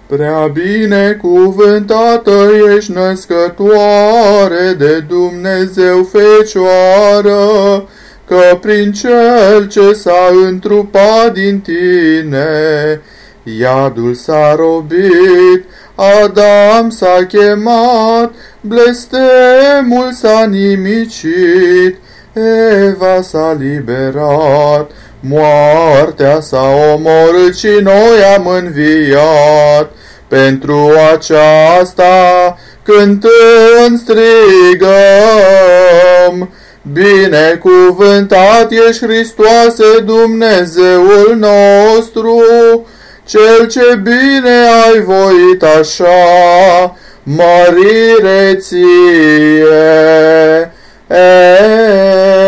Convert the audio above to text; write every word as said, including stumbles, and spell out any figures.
Prea binecuvântată ești, născătoare de Dumnezeu Fecioară, că prin Cel ce s-a întrupat din tine, iadul s-a robit, Adam s-a chemat, blestemul s-a nimicit, Eva s-a liberat, moartea s-a omorât și noi am înviat. Pentru aceasta cântând strigăm, binecuvântat ești, Hristoase, Dumnezeul nostru, Cel ce bine ai voit așa, mărire ție. E